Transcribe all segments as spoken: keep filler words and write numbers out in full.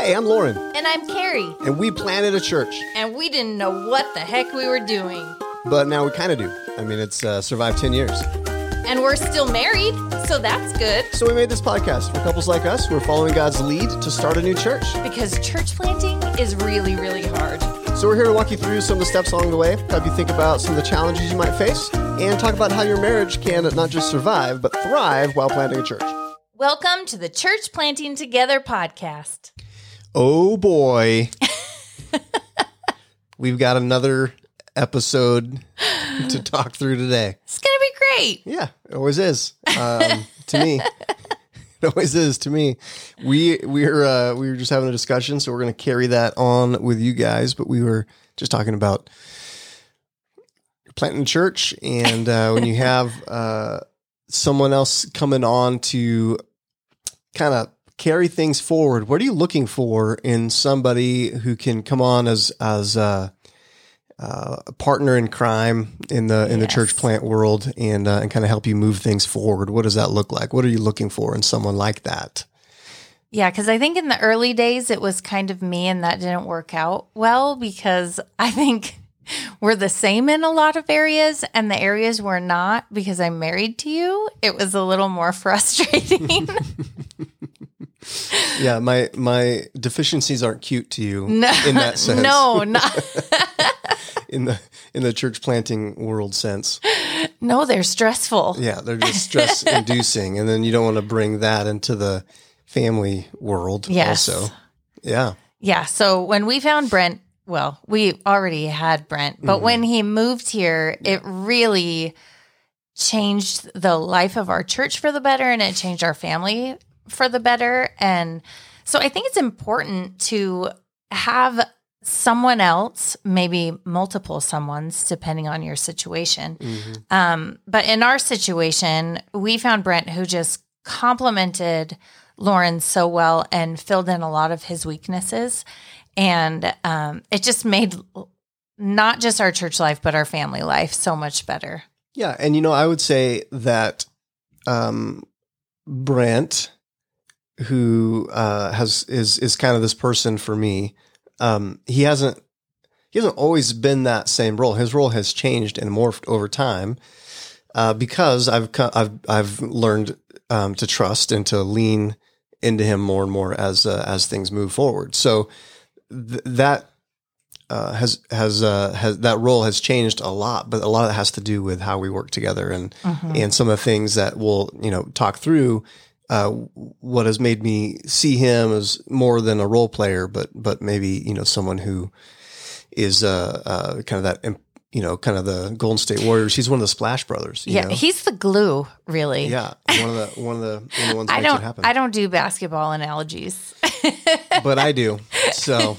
Hey, I'm Lauren. And I'm Carrie. And we planted a church. And we didn't know what the heck we were doing. But now we kind of do. I mean, it's uh, survived ten years. And we're still married, so that's good. So we made this podcast for couples like us who are following God's lead to start a new church. Because church planting is really, really hard. So we're here to walk you through some of the steps along the way, help you think about some of the challenges you might face, and talk about how your marriage can not just survive, but thrive while planting a church. Welcome to the Church Planting Together podcast. Oh boy. We've got another episode to talk through today. It's going to be great. Yeah, it always is. Um, to me. It always is to me. We we're uh, we were just having a discussion, so we're going to carry that on with you guys. But we were just talking about planting a church, and uh, when you have uh, someone else coming on to kind of carry things forward, what are you looking for in somebody who can come on as as uh, uh, a partner in crime in the in the Yes. church plant world and uh, and kind of help you move things forward? What does that look like? What are you looking for in someone like that? Yeah, because I think in the early days, it was kind of me, and that didn't work out well because I think we're the same in a lot of areas, and the areas we're not, because I'm married to you, it was a little more frustrating. Yeah, my my deficiencies aren't cute to you No, in that sense. no, not in the in the church planting world sense. no. They're stressful. Yeah, they're just stress inducing, and then you don't want to bring that into the family world. Yes. Also, yeah, Yeah. So when we found Brent, well, we already had Brent, but Mm-hmm. when he moved here, it really changed the life of our church for the better, and it changed our family for the better. And so I think it's important to have someone else, maybe multiple someones, depending on your situation. Mm-hmm. Um, but in our situation, we found Brent who just complemented Lauren so well and filled in a lot of his weaknesses. And um, it just made not just our church life, but our family life so much better. yeah. And you know, I would say that um, Brent, who uh, has is is kind of this person for me. Um, he hasn't he hasn't always been that same role. His role has changed and morphed over time uh, because I've co- I've I've learned um, to trust and to lean into him more and more as uh, as things move forward. So th- that uh, has has uh, has that role has changed a lot, but a lot of that has to do with how we work together and Mhm. and some of the things that we'll you know talk through. Uh, what has made me see him as more than a role player, but but maybe you know someone who is uh, uh kind of that you know kind of the Golden State Warriors. He's one of the Splash Brothers. You Yeah, know? he's the glue, really. yeah, one of the one of the, one of the ones that I makes don't. it happen. I don't do basketball analogies. but I do. So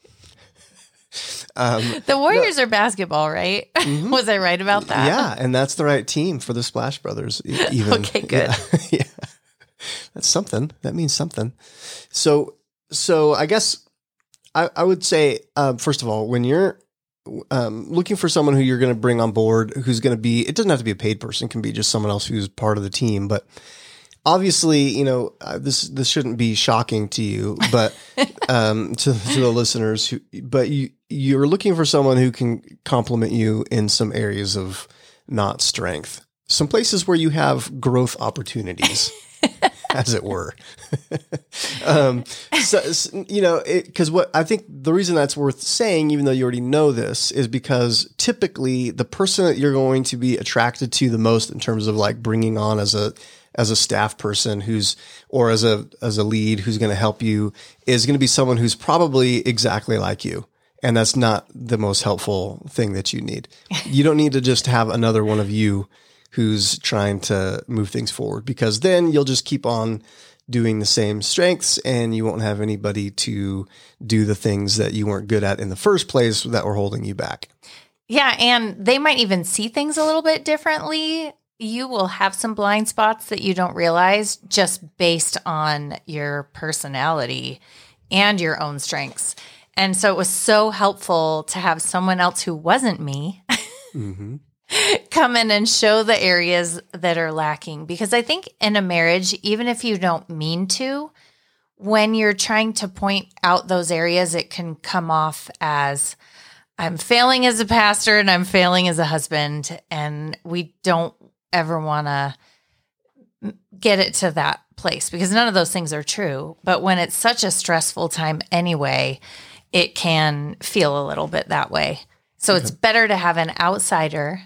um, The Warriors are basketball, right? Was I right about that? yeah, and that's the right team for the Splash Brothers. e- Even Okay, good. Yeah. yeah. That's something. That means something. So, so I guess I, I would say, um, first of all, when you're um, looking for someone who you're going to bring on board, who's going to be, it doesn't have to be a paid person, it can be just someone else who's part of the team. But obviously, you know, uh, this this shouldn't be shocking to you, but um, to to the listeners, who, but you you're looking for someone who can complement you in some areas of not strength, some places where you have growth opportunities. As it were. um, so, so, you know, because what I think the reason that's worth saying, even though you already know this, is because typically the person that you're going to be attracted to the most in terms of like bringing on as a as a staff person who's or as a as a lead who's going to help you is going to be someone who's probably exactly like you. And that's not the most helpful thing that you need. You don't need to just have another one of you who's trying to move things forward, because then you'll just keep on doing the same strengths and you won't have anybody to do the things that you weren't good at in the first place that were holding you back. Yeah, and they might even see things a little bit differently. You will have some blind spots that you don't realize just based on your personality and your own strengths. And so it was so helpful to have someone else who wasn't me Mm-hmm. come in and show the areas that are lacking. Because I think in a marriage, even if you don't mean to, when you're trying to point out those areas, it can come off as I'm failing as a pastor and I'm failing as a husband. And we don't ever want to get it to that place because none of those things are true. But when it's such a stressful time anyway, it can feel a little bit that way. So okay. It's better to have an outsider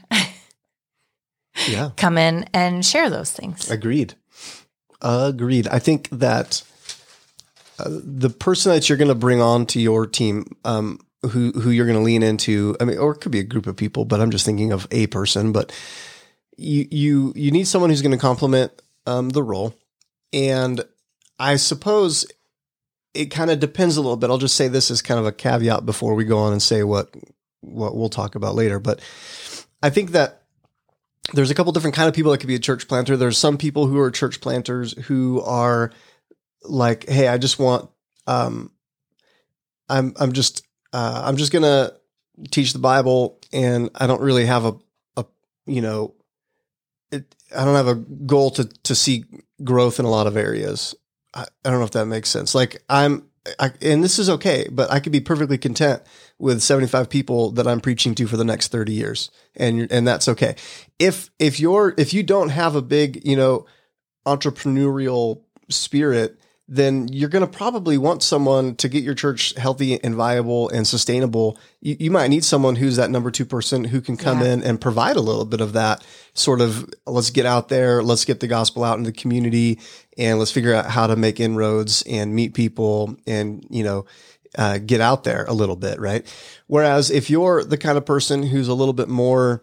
yeah. come in and share those things. Agreed. Agreed. I think that uh, the person that you're going to bring on to your team, um, who, who you're going to lean into, I mean, or it could be a group of people, but I'm just thinking of a person, but you, you, you need someone who's going to complement um, the role. And I suppose it kind of depends a little bit. I'll just say this as kind of a caveat before we go on and say what, what we'll talk about later. But I think that there's a couple different kind of people that could be a church planter. There's some people who are church planters who are like, hey, I just want, um, I'm, I'm just, uh, I'm just going to teach the Bible and I don't really have a, a, you know, it, I don't have a goal to, to see growth in a lot of areas. I, I don't know if that makes sense. Like I'm, I, and this is okay, but I could be perfectly content with seventy-five people that I'm preaching to for the next thirty years. And, and that's okay. If, if you're, if you don't have a big, you know, entrepreneurial spirit, then you're going to probably want someone to get your church healthy and viable and sustainable. You, you might need someone who's that number two person who can come yeah. in and provide a little bit of that sort of, let's get out there, let's get the gospel out in the community, and let's figure out how to make inroads and meet people and, you know, uh, get out there a little bit. Right. Whereas if you're the kind of person who's a little bit more,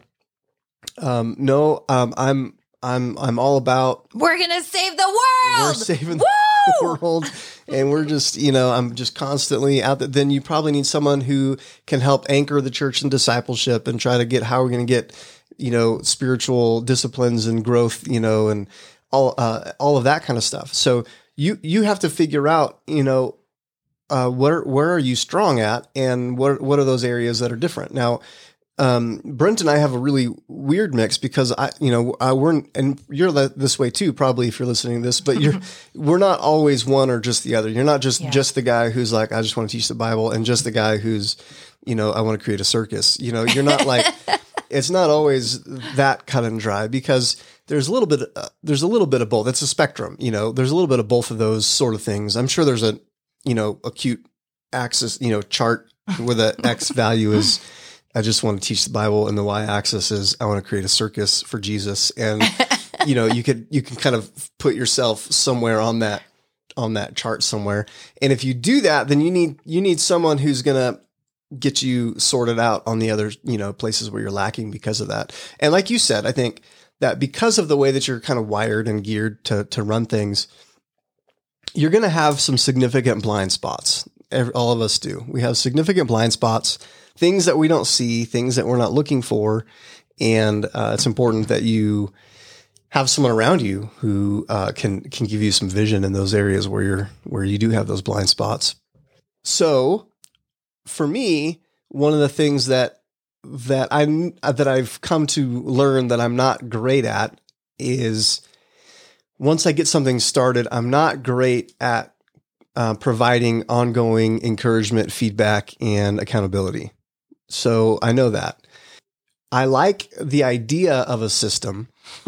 um, no, um, I'm, I'm, I'm all about, we're going to save the world. We're saving the world. And we're just, you know, I'm just constantly out there. Then you probably need someone who can help anchor the church in discipleship and try to get how we're going to get, you know, spiritual disciplines and growth, you know, and all, uh, all of that kind of stuff. So you, you have to figure out, you know, uh, where, where are you strong at and what, what are those areas that are different? Now, Um, Brent and I have a really weird mix because I, you know, I, we're, and you're the, this way too, probably if you're listening to this, but you're, we're not always one or just the other. You're not just, yeah. just the guy who's like, I just want to teach the Bible, and just the guy who's, you know, I want to create a circus. You know, you're not like, it's not always that cut and dry because there's a little bit, uh, there's a little bit of both. It's a spectrum, you know, there's a little bit of both of those sort of things. I'm sure there's a, you know, acute axis, you know, chart where the X value is, I just want to teach the Bible, and the y-axis is I want to create a circus for Jesus. And, you know, you could, you can kind of put yourself somewhere on that, on that chart somewhere. And if you do that, then you need, you need someone who's going to get you sorted out on the other, you know, places where you're lacking because of that. And like you said, I think that because of the way that you're kind of wired and geared to, to run things, you're going to have some significant blind spots. Every, all of us do. We have significant blind spots, things that we don't see, things that we're not looking for. And uh, it's important that you have someone around you who uh, can can give you some vision in those areas where you're where you do have those blind spots. So, for me, one of the things that that I that I've come to learn that I'm not great at is once I get something started, I'm not great at uh, providing ongoing encouragement, feedback, and accountability. So I know that. I like the idea of a system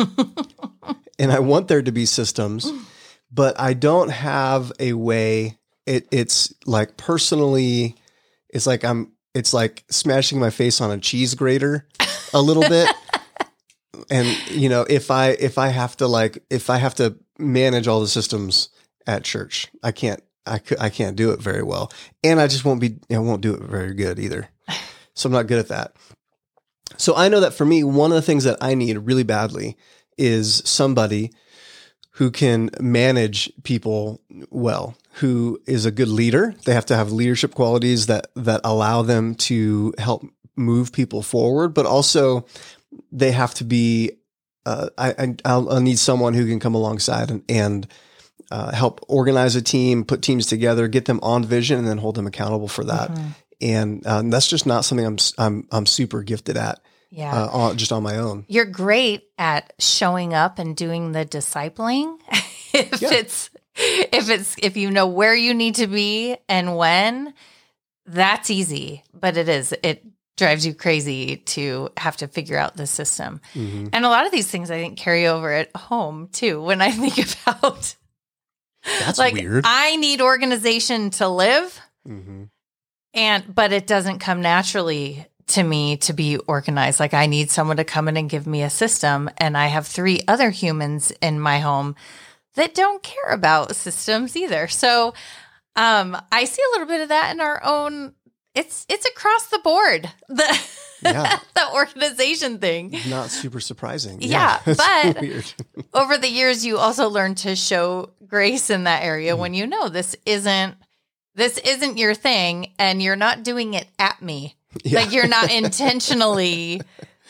and I want there to be systems, but I don't have a way. It, it's like personally, it's like I'm, it's like smashing my face on a cheese grater a little bit. And, you know, if I, if I have to like, if I have to manage all the systems at church, I can't, I, I can't do it very well. And I just won't be, I won't do it very good either. So I'm not good at that. So I know that for me, one of the things that I need really badly is somebody who can manage people well, who is a good leader. They have to have leadership qualities that, that allow them to help move people forward, but also they have to be, uh, I, I'll, I'll need someone who can come alongside and, and uh, help organize a team, put teams together, get them on vision, and then hold them accountable for that. Mm-hmm. And um, that's just not something I'm I'm I'm super gifted at. Yeah, uh, on, just on my own. You're great at showing up and doing the discipling. if yeah. it's if it's if you know where you need to be and when, that's easy. But it is it drives you crazy to have to figure out the system. Mm-hmm. And a lot of these things I think carry over at home too. When I think about that's like weird. I need organization to live, mm-hmm. and but it doesn't come naturally to me to be organized. Like I need someone to come in and give me a system, and I have three other humans in my home that don't care about systems either. So um, I see a little bit of that in our own. It's it's across the board. The yeah. the organization thing. Not super surprising. Yeah, yeah but weird. Over the years, you also learn to show grace in that area mm. when you know this isn't this isn't your thing, and you're not doing it at me. Yeah. Like you're not intentionally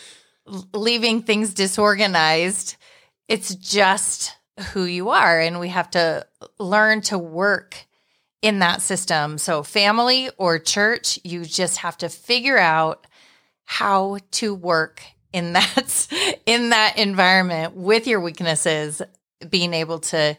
leaving things disorganized. It's just who you are, and we have to learn to work in that system. So family or church, you just have to figure out how to work in that in that environment with your weaknesses, being able to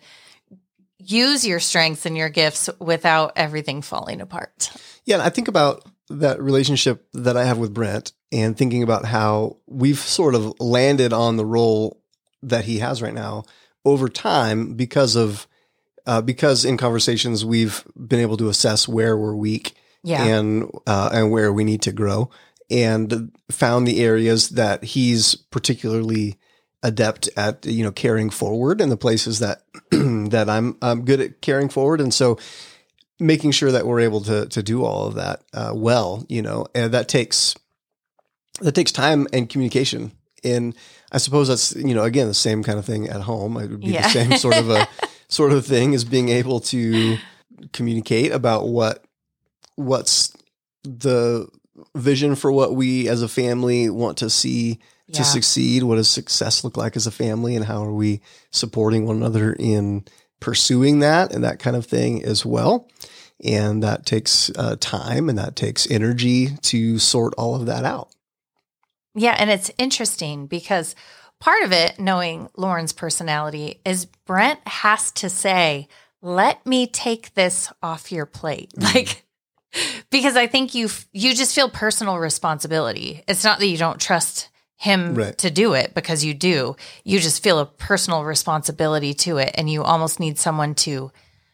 use your strengths and your gifts without everything falling apart. Yeah, and I think about that relationship that I have with Brent and thinking about how we've sort of landed on the role that he has right now over time because of Uh, because in conversations we've been able to assess where we're weak yeah. and uh, and where we need to grow, and found the areas that he's particularly adept at, you know, carrying forward, and the places that that I'm I'm good at carrying forward, and so making sure that we're able to to do all of that uh, well, you know, and that takes that takes time and communication. And I suppose that's, you know, again, the same kind of thing at home. It would be yeah. the same sort of a sort of thing as being able to communicate about what what's the vision for what we as a family want to see to yeah. succeed. What does success look like as a family, and how are we supporting one another in pursuing that and that kind of thing as well. And that takes uh, time, and that takes energy to sort all of that out. Yeah, and it's interesting because part of it, knowing Lauren's personality, is Brent has to say, let me take this off your plate. Mm-hmm. Like, because I think you you just feel personal responsibility. It's not that you don't trust him right. to do it, because you do. You just feel a personal responsibility to it, and you almost need someone to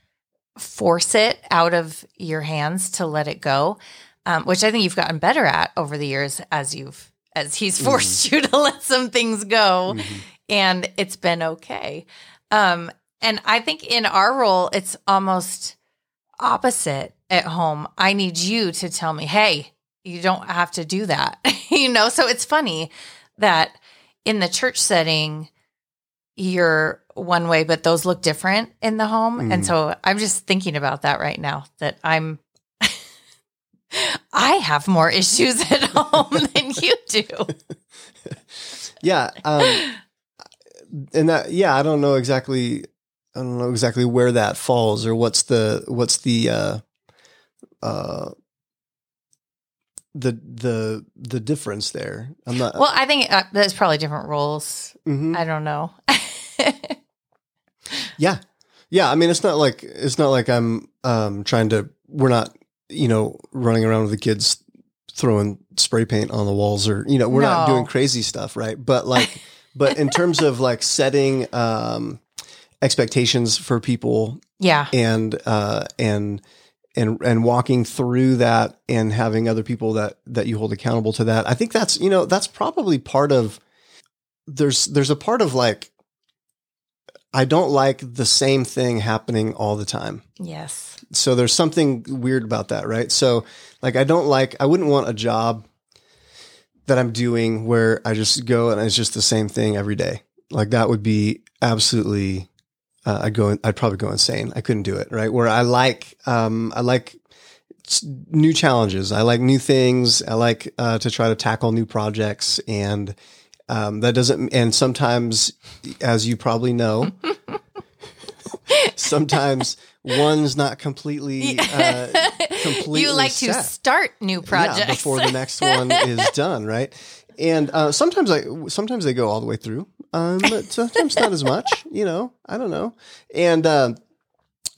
force it out of your hands to let it go, um, which I think you've gotten better at over the years as you've as he's forced mm-hmm. you to let some things go, mm-hmm. and it's been okay. Um, and I think in our role, it's almost opposite at home. I need you to tell me, hey, you don't have to do that. You know, so it's funny that in the church setting, you're one way, but those look different in the home. Mm. And so I'm just thinking about that right now, that I'm, I have more issues at home than you do. Yeah. Um, and that, yeah, I don't know exactly, I don't know exactly where that falls, or what's the, what's the, uh, uh, the, the, the difference there. I'm not, well, I think uh, there's probably different roles. Mm-hmm. I don't know. Yeah. Yeah. I mean, it's not like, it's not like I'm, um, trying to, we're not, you know, running around with the kids throwing spray paint on the walls, or, you know, we're no. not doing crazy stuff. Right. But like, but in terms of like setting, um, expectations for people. Yeah. And, uh, and, and, and walking through that, and having other people that, that you hold accountable to that. I think that's, you know, that's probably part of, there's, there's a part of like, I don't like the same thing happening all the time. Yes. So there's something weird about that, right? So like, I don't like, I wouldn't want a job that I'm doing where I just go and it's just the same thing every day. Like that would be absolutely, uh, I'd go, I'd probably go insane. I couldn't do it, right? Where I like, um, I like new challenges. I like new things. I like, uh, to try to tackle new projects, and, Um, that doesn't, and sometimes, as you probably know, sometimes one's not completely, uh, completely You like set. to start new projects yeah, before the next one is done, right? And uh, sometimes I, sometimes they go all the way through, um, but sometimes not as much. You know, I don't know. And uh,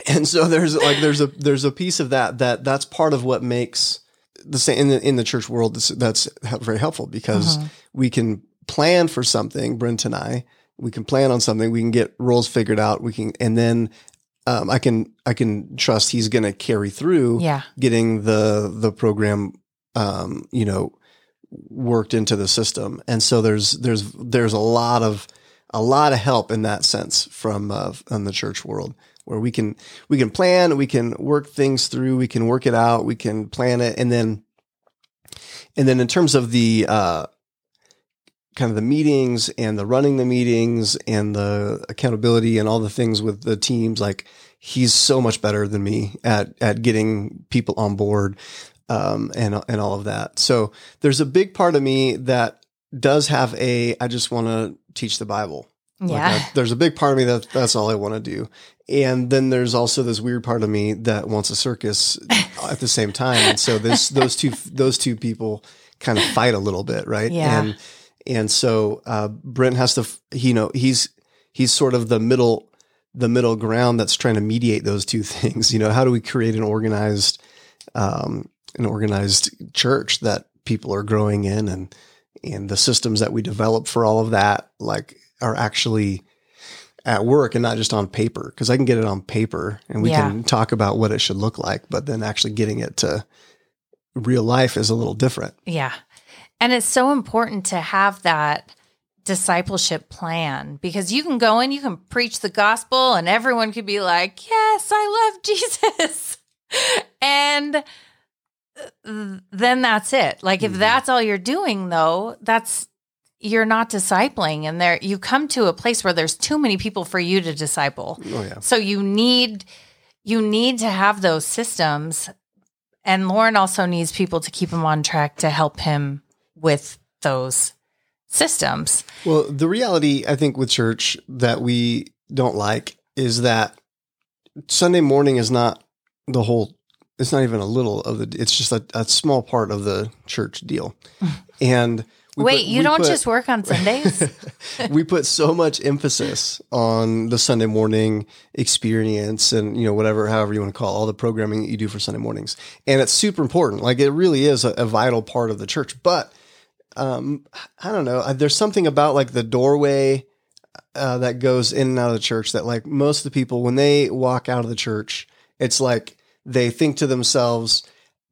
And so there's like there's a there's a piece of that that that's part of what makes the same in the in the church world. That's, that's very helpful because uh-huh. we can plan for something. Brent and I, we can plan on something. We can get roles figured out. We can, and then um, I can I can trust he's going to carry through. Yeah. Getting the the program, um, you know, worked into the system. And so there's there's there's a lot of a lot of help in that sense from uh, in the church world. Where we can we can plan, we can work things through, we can work it out, we can plan it, and then and then in terms of the uh, kind of the meetings and the running the meetings and the accountability and all the things with the teams, like he's so much better than me at at getting people on board um, and and all of that. So there's a big part of me that does have a I just want to teach the Bible. Yeah. Like I, there's a big part of me that that's all I want to do. And then there's also this weird part of me that wants a circus at the same time. And so this, those two, those two people kind of fight a little bit. Right. Yeah. And, and so, uh, Brent has to, you know, he's, he's sort of the middle, the middle ground that's trying to mediate those two things. You know, how do we create an organized, um, an organized church that people are growing in and, and the systems that we develop for all of that, like, are actually at work and not just on paper. Cause I can get it on paper and we yeah. can talk about what it should look like, but then actually getting it to real life is a little different. Yeah. And it's so important to have that discipleship plan because you can go in, you can preach the gospel and everyone could be like, yes, I love Jesus. And then that's it. Like if mm-hmm. that's all you're doing though, that's, you're not discipling, and there you come to a place where there's too many people for you to disciple. Oh, yeah. So you need you need to have those systems, and Lauren also needs people to keep him on track to help him with those systems. Well, the reality I think with church that we don't like is that Sunday morning is not the whole. It's not even a little of the. It's just a, a small part of the church deal, and. We Wait, put, you don't put, just work on Sundays? We put so much emphasis on the Sunday morning experience and, you know, whatever, however you want to call it, all the programming that you do for Sunday mornings. And it's super important. Like it really is a, a vital part of the church. But um, I don't know. There's something about like the doorway uh, that goes in and out of the church that like most of the people, when they walk out of the church, it's like they think to themselves,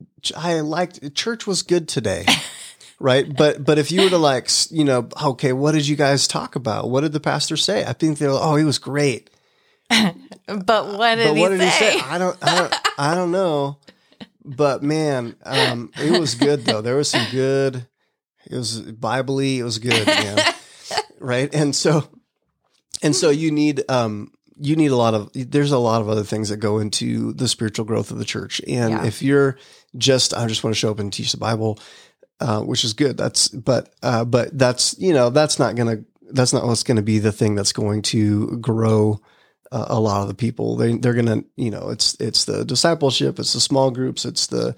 I liked, church was good today. Right. But, but if you were to like, you know, okay, what did you guys talk about? What did the pastor say? I think they're like, oh, he was great. But what did, but he, what did say? he say? I don't, I don't, I don't know. But man, um, it was good though. There was some good, it was Bible-y. It was good. Man. Right. And so, and so you need, um, you need a lot of, there's a lot of other things that go into the spiritual growth of the church. And yeah. if you're just, I just want to show up and teach the Bible, Uh, which is good. That's, but, uh, but that's, you know, that's not going to, that's not what's going to be the thing that's going to grow uh, a lot of the people. They, they're going to, you know, it's, it's the discipleship, it's the small groups, it's the,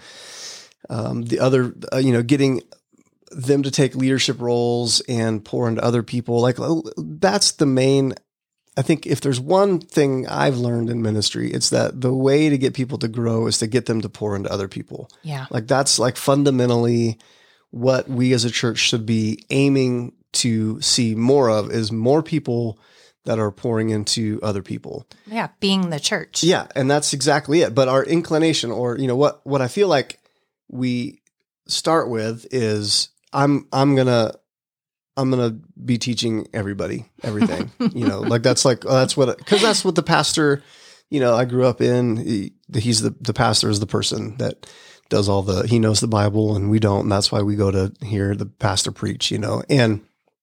um, the other, uh, you know, getting them to take leadership roles and pour into other people. Like that's the main, I think if there's one thing I've learned in ministry, it's that the way to get people to grow is to get them to pour into other people. Yeah. Like that's like fundamentally what we as a church should be aiming to see more of is more people that are pouring into other people. Yeah. Being the church. Yeah. And that's exactly it. But our inclination or, you know, what, what I feel like we start with is I'm, I'm going to, I'm going to be teaching everybody everything, you know, like that's like, oh, that's what, cause that's what the pastor, you know, I grew up in, he, he's the, the pastor is the person that does all the, he knows the Bible and we don't. And that's why we go to hear the pastor preach, you know? And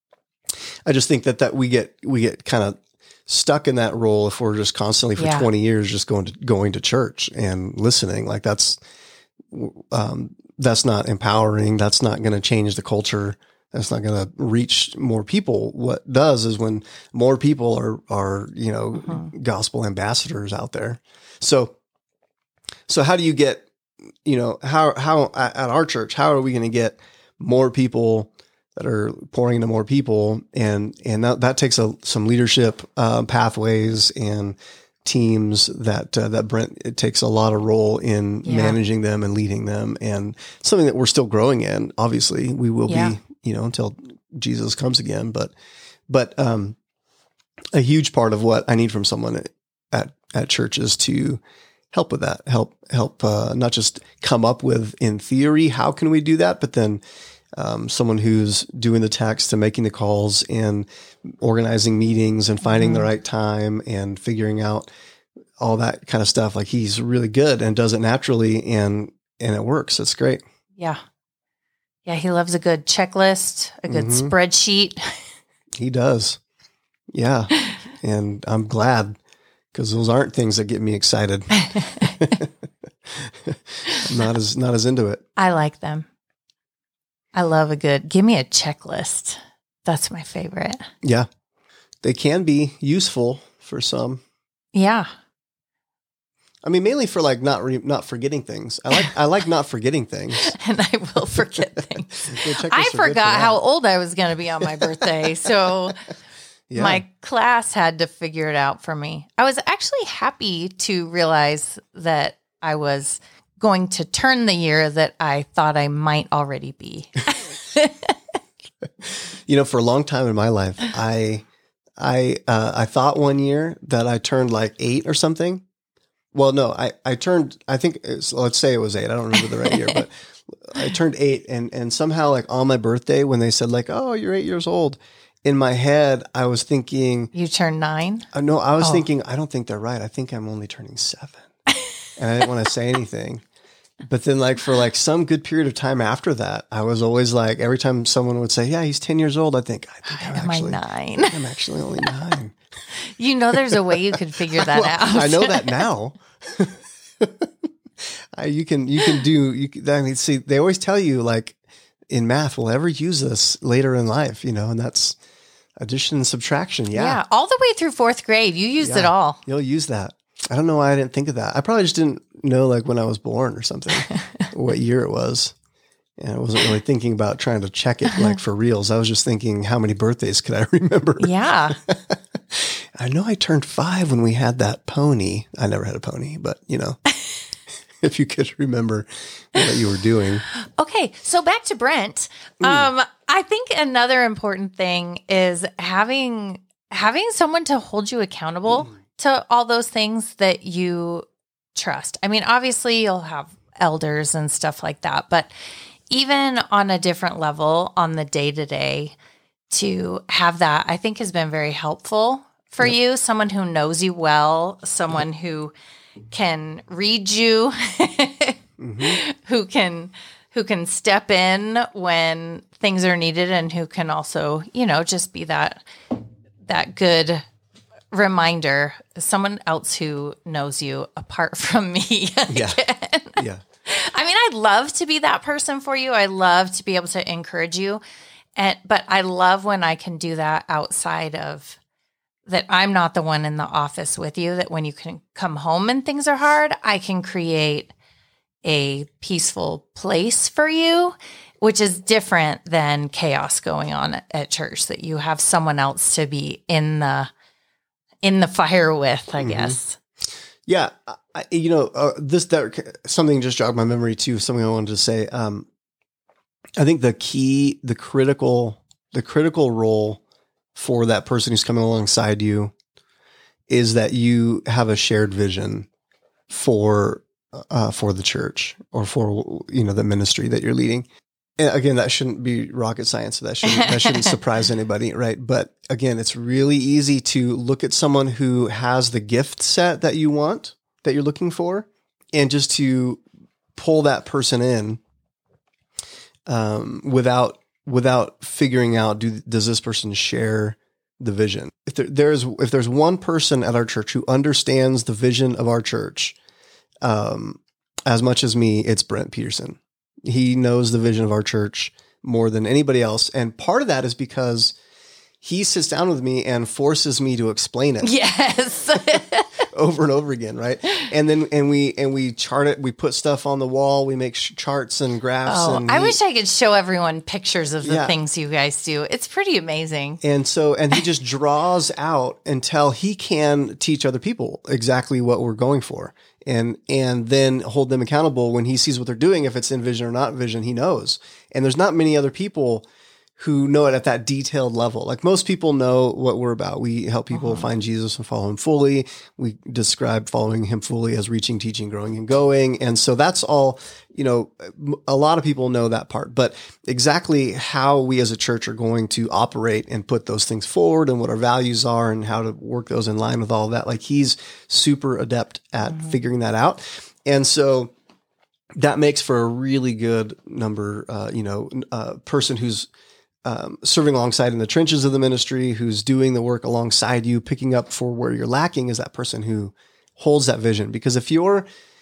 I just think that, that we get, we get kind of stuck in that role if we're just constantly for yeah. twenty years, just going to, going to church and listening. Like that's, um, that's not empowering. That's not going to change the culture. That's not going to reach more people. What does is when more people are, are, you know, mm-hmm. gospel ambassadors out there. So, so how do you get, you know, how, how at our church, how are we going to get more people that are pouring into more people? And, and that, that takes a, some leadership uh, pathways and teams that uh, that Brent it takes a lot of role in Yeah. managing them and leading them, and something that we're still growing in. Obviously, we will Yeah. be, you know, until Jesus comes again. But but um, a huge part of what I need from someone at at church is to help with that. Help help uh, not just come up with in theory how can we do that, but then um, someone who's doing the text and making the calls and organizing meetings and finding Mm-hmm. the right time and figuring out all that kind of stuff. Like he's really good and does it naturally, and and it works. It's great. Yeah. Yeah. He loves a good checklist, a good Mhm. spreadsheet. He does. Yeah. And I'm glad, because those aren't things that get me excited. I'm not as not as into it. I like them. I love a good, give me a checklist. That's my favorite. Yeah. They can be useful for some. Yeah. I mean, mainly for like not re- not forgetting things. I like I like not forgetting things. And I will forget things. The checklists I are good for forgot that. how old I was going to be on my birthday. So Yeah. my class had to figure it out for me. I was actually happy to realize that I was going to turn the year that I thought I might already be. You know, for a long time in my life, I I uh, I thought one year that I turned like eight or something. Well, no, I, I turned, I think, it's, let's say it was eight. I don't remember the right year, but I turned eight, and, and somehow like on my birthday, when they said like, oh, you're eight years old, in my head, I was thinking, You turned nine? uh, no, I was Oh. thinking, I don't think they're right. I think I'm only turning seven. And I didn't want to say anything. But then like for like some good period of time after that, I was always like, every time someone would say, yeah, he's ten years old, I think, I think I'm Am I actually, nine? I'm actually only nine. You know, there's a way you could figure that Well, out. I know that now. I, you can, you can do, you can, I mean, see, they always tell you like in math, we'll ever use this later in life, you know, and that's addition and subtraction. Yeah. Yeah. All the way through fourth grade, you used it Yeah. all. You'll use that. I don't know why I didn't think of that. I probably just didn't know like when I was born or something, what year it was. And I wasn't really thinking about trying to check it like for reals. I was just thinking, how many birthdays could I remember? Yeah. I know I turned five when we had that pony. I never had a pony, but you know, if you could remember what you were doing. Okay, so back to Brent. Um, I think another important thing is having having someone to hold you accountable Mm. to all those things that you trust. I mean, obviously you'll have elders and stuff like that, but even on a different level on the day-to-day, to have that, I think has been very helpful for Yep. you. Someone who knows you well, someone who can read you, Mhm. who can who can step in when things are needed, and who can also, you know, just be that that good reminder, someone else who knows you apart from me. Yeah. again. Yeah. I mean, I'd love to be that person for you. I love to be able to encourage you. And but I love when I can do that outside of that. I'm not the one in the office with you, that when you can come home and things are hard, I can create a peaceful place for you, which is different than chaos going on at, at church, that you have someone else to be in the in the fire with, I Mhm. guess. Yeah. I, you know, uh, this, that something just jogged my memory too. Something I wanted to say. Um, I think the key, the critical, the critical role for that person who's coming alongside you is that you have a shared vision for, uh, for the church or for, you know, the ministry that you're leading. And again, that shouldn't be rocket science. That shouldn't, that shouldn't surprise anybody. Right. But again, it's really easy to look at someone who has the gift set that you want, that you're looking for, and just to pull that person in, um, without, without figuring out, do, does this person share the vision? If there, there's, if there's one person at our church who understands the vision of our church, um, as much as me, it's Brent Peterson. He knows the vision of our church more than anybody else. And part of that is because he sits down with me and forces me to explain it. Yes. over and over again, right? And then and we and we chart it. We put stuff on the wall. We make sh- charts and graphs. Oh, and I he, wish I could show everyone pictures of the Yeah. things you guys do. It's pretty amazing. And so, and he just draws out until he can teach other people exactly what we're going for, and and then hold them accountable when he sees what they're doing. If it's in vision or not vision, he knows. And there's not many other people who know it at that detailed level. Like most people know what we're about. We help people Uh-huh. find Jesus and follow him fully. We describe following him fully as reaching, teaching, growing, and going. And so that's all, you know, a lot of people know that part, but exactly how we as a church are going to operate and put those things forward and what our values are and how to work those in line with all of that. Like he's super adept at Mhm. figuring that out. And so that makes for a really good number, uh, you know, uh, person who's, Um, serving alongside in the trenches of the ministry, who's doing the work alongside you, picking up for where you're lacking, is that person who holds that vision. Because if you're,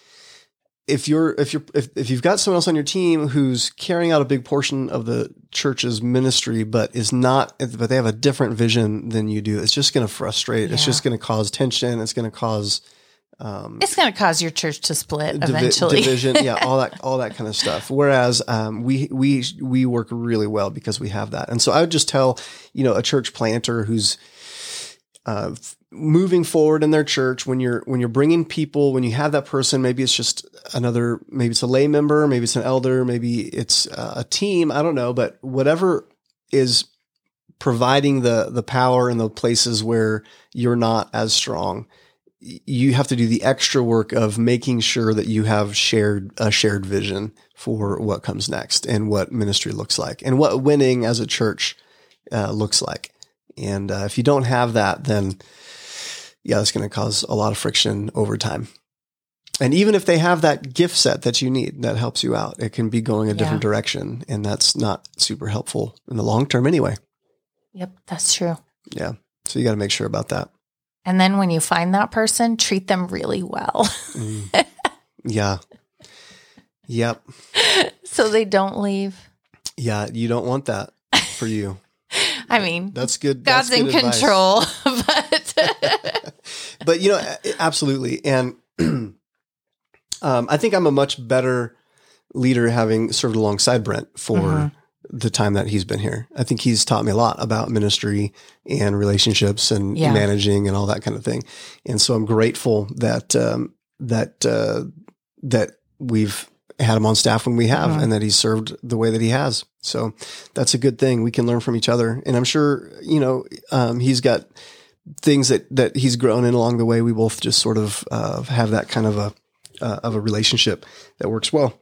if you're, if you're, if, if you've got someone else on your team who's carrying out a big portion of the church's ministry, but is not, but they have a different vision than you do, it's just going to frustrate. It's Yeah. just going to cause tension. It's going to cause, um, It's going to cause your church to split divi- eventually. division, yeah, all that, all that kind of stuff. Whereas, um, we, we, we work really well because we have that. And so I would just tell, you know, a church planter who's, uh, f- moving forward in their church, when you're, when you're bringing people, when you have that person, maybe it's just another, maybe it's a lay member, maybe it's an elder, maybe it's uh, a team. I don't know, but whatever is providing the, the power in the places where you're not as strong, you have to do the extra work of making sure that you have shared a shared vision for what comes next and what ministry looks like and what winning as a church uh, looks like. And uh, if you don't have that, then yeah, that's going to cause a lot of friction over time. And even if they have that gift set that you need that helps you out, it can be going a different Yeah. direction, and that's not super helpful in the long term anyway. Yep, that's true. Yeah. So you got to make sure about that. And then when you find that person, treat them really well Mm. Yeah. Yep. so they don't leave. Yeah. You don't want that for you. I mean, That's good. God's that's in good advice. control, but But, you know, absolutely. And um, I think I'm a much better leader having served alongside Brent for Mhm. the time that he's been here. I think he's taught me a lot about ministry and relationships and Yeah. managing and all that kind of thing. And so I'm grateful that, um, that, uh, that we've had him on staff when we have, Mhm. and that he's served the way that he has. So that's a good thing. We can learn from each other. And I'm sure, you know, um, he's got things that, that he's grown in along the way. We both just sort of, uh, have that kind of a, uh, of a relationship that works well,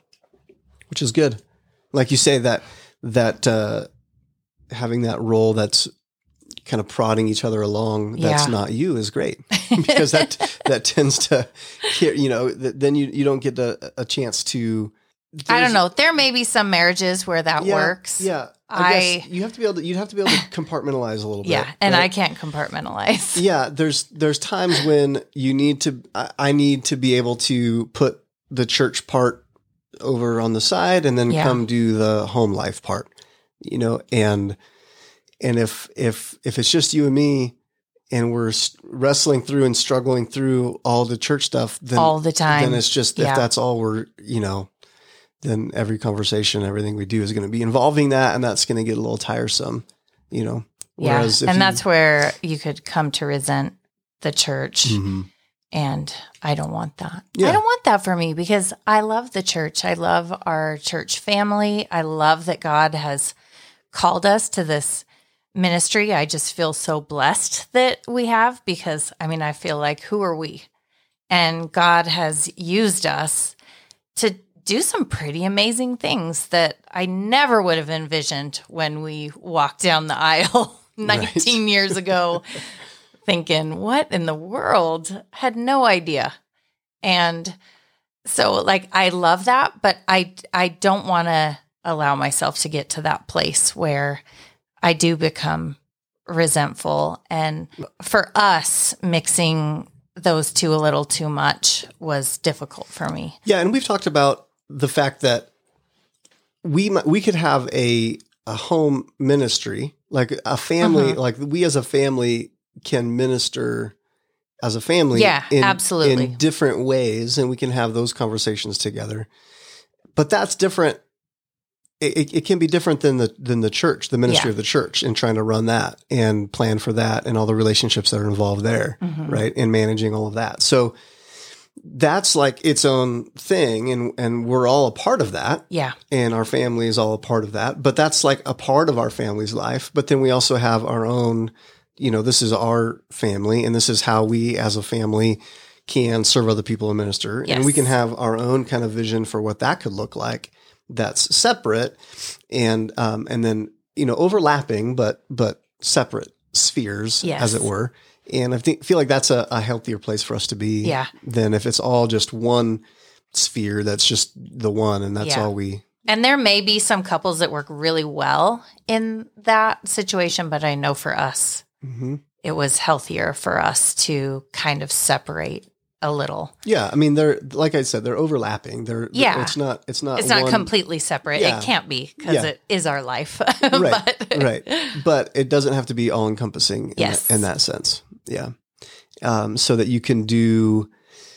which is good. Like you say, that, that, uh, having that role that's kind of prodding each other along, that's Yeah. not you, is great, because that, that tends to, you know, th- then you, you don't get a, a chance to, I don't know. There may be some marriages where that yeah, works. Yeah. I- I, guess you have to be able to, you'd have to be able to compartmentalize a little bit. Yeah, and I right? can't compartmentalize. Yeah, there's there's times when you need to. I, I need to be able to put the church part over on the side, and then Yeah. come do the home life part. You know, and and if if if it's just you and me, and we're s- wrestling through and struggling through all the church stuff, then All the time. then it's just Yeah. if that's all we're, you know, then every conversation, everything we do is going to be involving that, and that's going to get a little tiresome. You know, Yeah, Whereas if and you- that's where you could come to resent the church. Mhm. And I don't want that. Yeah. I don't want that for me because I love the church. I love our church family. I love that God has called us to this ministry. I just feel so blessed that we have because, I mean, I feel like, who are we? And God has used us to do some pretty amazing things that I never would have envisioned when we walked down the aisle nineteen years ago. Thinking, what in the world? Had no idea. And so like I love that, but I I don't want to allow myself to get to that place where I do become resentful. And for us, mixing those two a little too much was difficult for me. Yeah, and we've talked about the fact that we might, we could have a a home ministry, like a family, Uh-huh. like we as a family can minister as a family. Yeah, in, absolutely. in different ways, and we can have those conversations together. But that's different. It, it can be different than the than the church, the ministry Yeah. of the church, and trying to run that and plan for that and all the relationships that are involved there, Mhm. right? And managing all of that. So that's like its own thing, and and we're all a part of that. Yeah. And our family is all a part of that. But that's like a part of our family's life. But then we also have our own, you know, this is our family, and this is how we as a family can serve other people and minister. Yes. And we can have our own kind of vision for what that could look like that's separate and um and then, you know, overlapping but but separate spheres, Yes. as it were. And I think feel like that's a, a healthier place for us to be Yeah. than if it's all just one sphere that's just the one and that's Yeah. all we And there may be some couples that work really well in that situation, but I know for us, mm-hmm. it was healthier for us to kind of separate a little. Yeah, I mean they're like I said, they're overlapping. They're Yeah. it's not it's not It's not one, completely separate. Yeah. It can't be because Yeah. it is our life. right, But- right. But it doesn't have to be all encompassing in, Yes. that, in that sense. Yeah. Um, so that you can do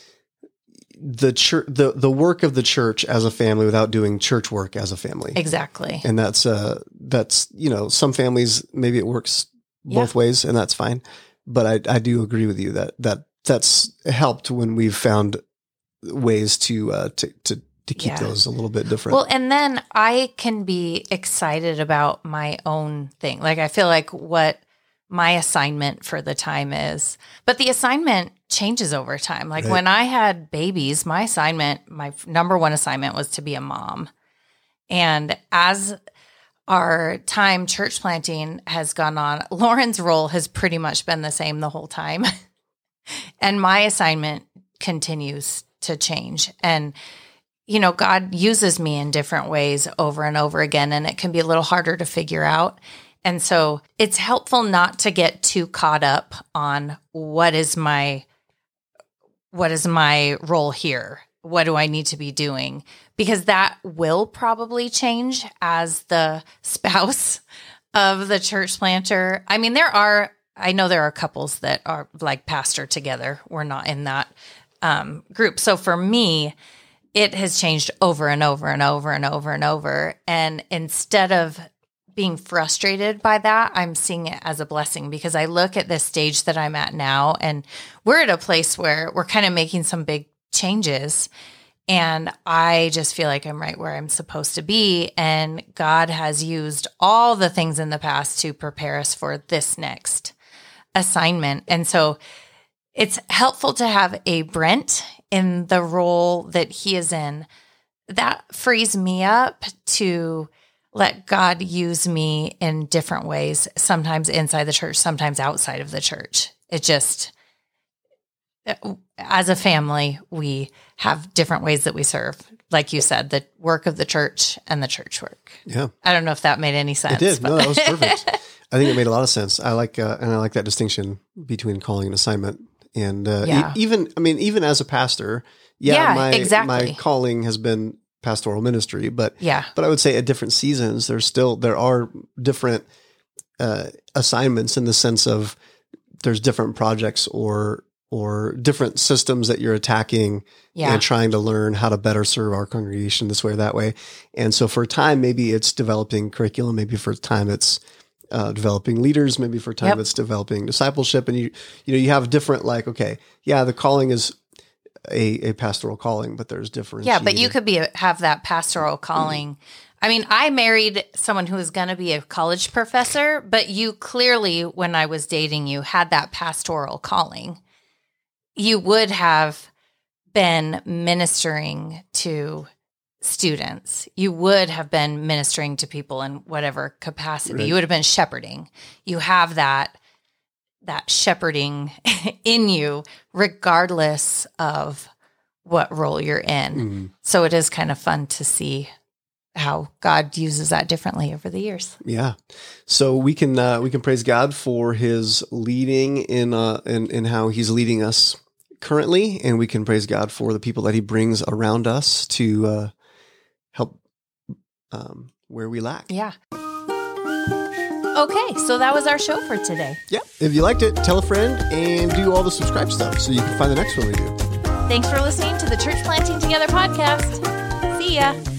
the church, the, the work of the church as a family without doing church work as a family. Exactly. And that's, uh, that's, you know, some families, maybe it works Yeah. both ways and that's fine. But I, I do agree with you that, that that's helped when we've found ways to, uh, to, to, to keep Yeah. those a little bit different. Well, and then I can be excited about my own thing. Like I feel like what my assignment for the time is, but the assignment changes over time. Like Right. when I had babies, my assignment, my f- number one assignment was to be a mom. And as our time church planting has gone on, Lauren's role has pretty much been the same the whole time. And my assignment continues to change. And you know, God uses me in different ways over and over again, and it can be a little harder to figure out. And so it's helpful not to get too caught up on what is my what is my role here? What do I need to be doing? Because that will probably change as the spouse of the church planter. I mean, there are, I know there are couples that are like pastor together. We're not in that um, group. So for me, it has changed over and over and over and over and over. And instead of being frustrated by that, I'm seeing it as a blessing because I look at this stage that I'm at now and we're at a place where we're kind of making some big changes. And I just feel like I'm right where I'm supposed to be. And God has used all the things in the past to prepare us for this next assignment. And so it's helpful to have a Brent in the role that he is in. That frees me up to let God use me in different ways, sometimes inside the church, sometimes outside of the church. It just, as a family, we have different ways that we serve. Like you said, the work of the church and the church work. Yeah. I don't know if that made any sense. It did. but- No, that was perfect. I think it made a lot of sense. I like, uh, and I like that distinction between calling and assignment. And uh, Yeah. e- even, I mean, even as a pastor, yeah, Yeah, my exactly. my calling has been pastoral ministry, but Yeah. but I would say at different seasons, there's still there are different uh, assignments in the sense of there's different projects or or different systems that you're attacking Yeah. and trying to learn how to better serve our congregation this way or that way. And so for a time, maybe it's developing curriculum, maybe for a time it's uh, developing leaders, maybe for a time Yep. it's developing discipleship. And you, you know, you have different, like, okay, yeah, the calling is a, a pastoral calling, but there's different. Yeah, but you could be a, have that pastoral calling. I mean, I married someone who was going to be a college professor, but you clearly, when I was dating you, had that pastoral calling. You would have been ministering to students. You would have been ministering to people in whatever capacity. Right. You would have been shepherding. You have that that shepherding in you, regardless of what role you're in. Mhm. So it is kind of fun to see how God uses that differently over the years. Yeah. So we can, uh, we can praise God for his leading in, uh, in, in how he's leading us currently. And we can praise God for the people that he brings around us to, uh, help, um, where we lack. Yeah. Okay, so that was our show for today. Yeah. If you liked it, tell a friend and do all the subscribe stuff so you can find the next one we do. Thanks for listening to the Church Planting Together podcast. See ya.